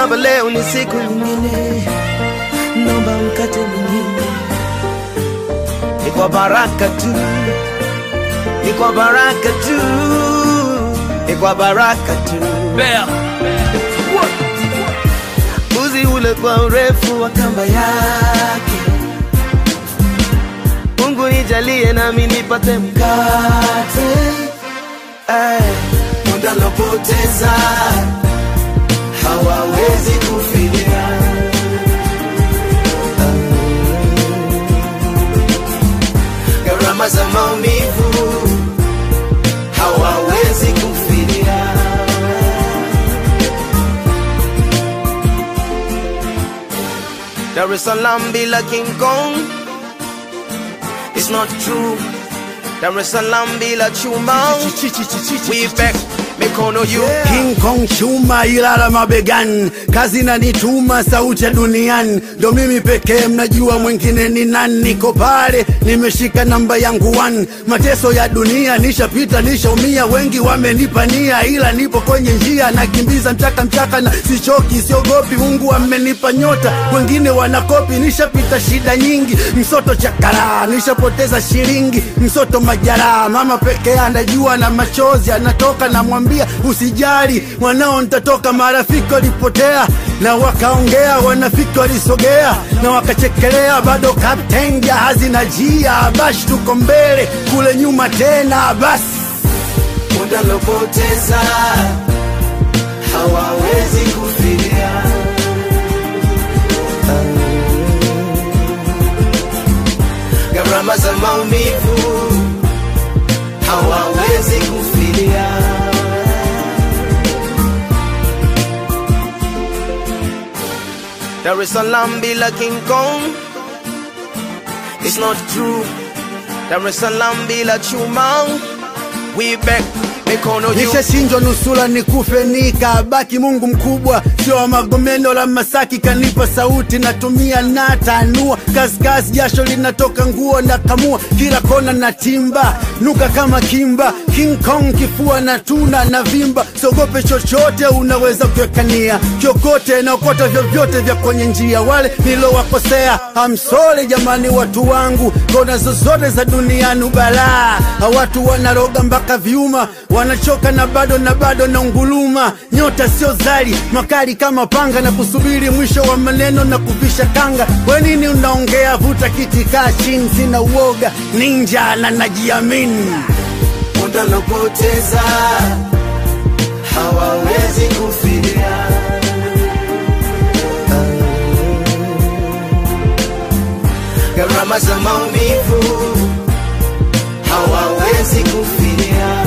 baba, leo ni siku nyingine, naomba mkate mwingine. Ni kwa baraka tu, ni kwa baraka tu, ni kwa baraka tu. Uzi ule kwa urefu wa kamba yake, Mungu nijalie nami nipate mkate. Muda lopoteza hawawezi kufidia, gharama za maumivu hawawezi kufidia. Dar es Salaam bila King Kong, it's not true. Dar es Salaam bila Chuma, we back, mikono you. King Kong chuma ilala mabegani, kazi na nituma sauti ya duniani. Ndo mimi pekee mnajua mwingine ni nani. Niko pale nimeshika namba yangu 1. Mateso ya dunia nishapita, nishaumia, wengi wamenipania, ila nipo kwenye njia, nakimbiza mchaka na sichoki, siogopi. Mungu amenipa nyota, wengine wanakopi. Nishapita shida nyingi, msoto chakara, nishapoteza shilingi, msoto majara. Mama pekee anajua na machozi anatoka, na mwambia usijali mwanao nitatoka. Marafiki walipotea na wakaongea, wanafiki walisogea na wakachekelea. Bado captain jahazi na jia, bash tuko mbele, kule nyuma tena basi. Muda lopoteza hawawezi kufidia, gharama za maumivu hawawezi kufidia. Dar es Salaam bila King Kong, it's not true. Dar es Salaam bila Chuma, we back, mikono juu. Nishashinjwa nusura nikufe nikabaki, Mungu mkubwa sio wa Magomeni la Masaki. Kanipa sauti natumia natanua, kazi jasho linatoka nguo na kamua, kila kona na timba, nuka kama kimba. King Kong kifua na tuna na vimba, sogope chochote unaweza kuwekania, kiokote na ukota vyovyote vya kwenye njia. Wale nilowakosea I'm sorry jamani, watu wangu, kona zozote za duniani balaa. Watu wanaroga mpaka viuma, wanachoka na bado na unguluma. Nyota sio zali, makali kama panga, na kusubiri mwisho wa maneno na kuvisha kanga. We nini unaongea, vuta kiti kaa chini, sina uoga, ninja na najiamini. Muda lopoteza hawawezi kufidia, gharama za maumivu hawawezi kufidia.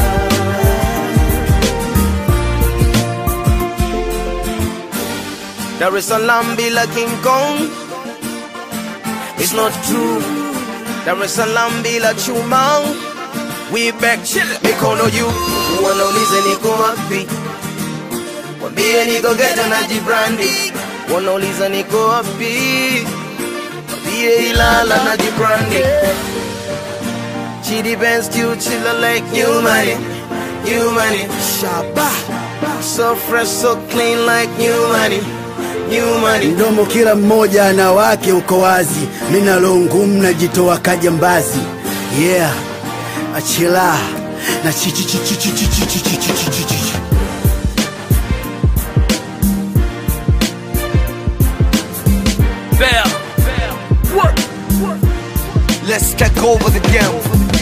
Dar es Salaam bila King Kong, it's not true. Dar es Salaam bila Chuma, we back, mikono juu. Wanaulize niko wapi, wambie niko geta na jibrandi. Wanauliza niko wapi, wambie Ilala na jibrandi. Chidi Benz Q chilla like new money, new money. Shaba, so fresh, so clean like new money, new money. Ndomo kila mmoja na wake uko wazi, mina longumu na jitoa kajambazi. Yeah, achila na Let's take over the game.